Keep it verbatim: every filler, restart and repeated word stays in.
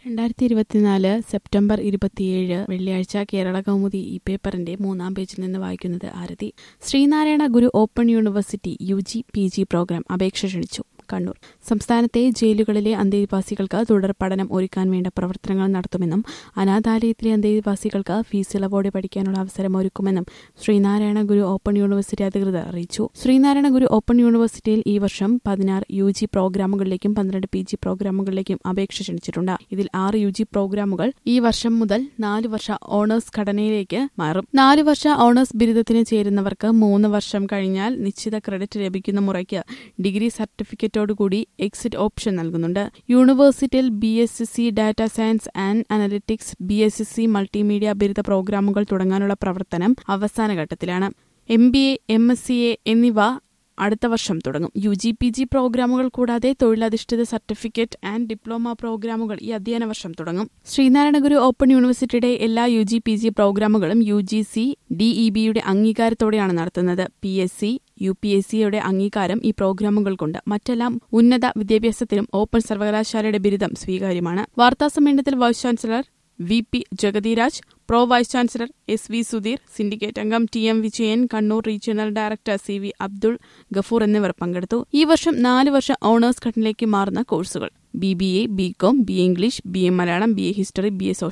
രണ്ടായിരത്തി ഇരുപത്തിനാല് സെപ്റ്റംബർ ഇരുപത്തിയേഴ് വെള്ളിയാഴ്ച കേരള കൗമുദി ഈ പേപ്പറിന്റെ മൂന്നാം പേജിൽ നിന്ന് വായിക്കുന്നത് Arathi. Sreenarayana Guru open university U G P G program അപേക്ഷ ക്ഷണിച്ചു. കണ്ണൂർ. സംസ്ഥാനത്തെ ജയിലുകളിലെ അന്തേവാസികൾക്ക് തുടർ പഠനം ഒരുക്കാൻ വേണ്ട പ്രവർത്തനങ്ങൾ നടത്തുമെന്നും അനാഥാലയത്തിലെ അന്തേവാസികൾക്ക് ഫീസ് ഇളവോടെ പഠിക്കാനുള്ള അവസരം ഒരുക്കുമെന്നും ശ്രീനാരായണ ഗുരു ഓപ്പൺ യൂണിവേഴ്സിറ്റി അധികൃതർ അറിയിച്ചു. ശ്രീനാരായണ ഗുരു ഓപ്പൺ യൂണിവേഴ്സിറ്റിയിൽ ഈ വർഷം പതിനാറ് യു ജി പ്രോഗ്രാമുകളിലേക്കും പന്ത്രണ്ട് പി ജി പ്രോഗ്രാമുകളിലേക്കും അപേക്ഷ ക്ഷണിച്ചിട്ടുണ്ട്. ഇതിൽ ആറ് യു ജി പ്രോഗ്രാമുകൾ ഈ വർഷം മുതൽ നാല് വർഷ ഓണേഴ്സ് ഘടനയിലേക്ക് മാറും. നാല് വർഷ ഓണേഴ്സ് ബിരുദത്തിന് ചേരുന്നവർക്ക് മൂന്ന് വർഷം കഴിഞ്ഞാൽ നിശ്ചിത ക്രെഡിറ്റ് ലഭിക്കുന്ന മുറയ്ക്ക് ഡിഗ്രി സർട്ടിഫിക്കറ്റ് ോടുകൂടി എക്സിറ്റ് ഓപ്ഷൻ നൽകുന്നുണ്ട്. യൂണിവേഴ്സിറ്റിയിൽ B S C data science and analytics, B S C multimedia ബിരുദ പ്രോഗ്രാമുകൾ തുടങ്ങാനുള്ള പ്രവർത്തനം അവസാന ഘട്ടത്തിലാണ്. M B A, M S C A എന്നിവ അടുത്ത വർഷം തുടങ്ങും. യു ജി പി ജി പ്രോഗ്രാമുകൾ കൂടാതെ തൊഴിലധിഷ്ഠിത സർട്ടിഫിക്കറ്റ് ആൻഡ് ഡിപ്ലോമ പ്രോഗ്രാമുകൾ ഈ അധ്യയന വർഷം തുടങ്ങും. ശ്രീനാരായണ ഗുരു ഓപ്പൺ യൂണിവേഴ്സിറ്റിയുടെ എല്ലാ യു ജി പി ജി പ്രോഗ്രാമുകളും U G C D E ബിയുടെ അംഗീകാരത്തോടെയാണ് നടത്തുന്നത്. P S C U P S സിയുടെ അംഗീകാരം ഈ പ്രോഗ്രാമുകൾക്കുണ്ട്. മറ്റെല്ലാം ഉന്നത വിദ്യാഭ്യാസത്തിനും ഓപ്പൺ സർവകലാശാലയുടെ ബിരുദം സ്വീകാര്യമാണ്. വാർത്താസമ്മേളനത്തിൽ vice chancellor V P Jagathiraj, pro vice chancellor S V Sudheer, syndicate അംഗം T M Vijayan, Kannur regional director C V Abdul Gafoor എന്നിവർ പങ്കെടുത്തു. ഈ വർഷം നാല് വർഷ ഓണേഴ്സ് ഘട്ടനയിലേക്ക് മാറുന്ന കോഴ്സുകൾ: B B A, B com, B A English, B A Malayalam, B A history, B A social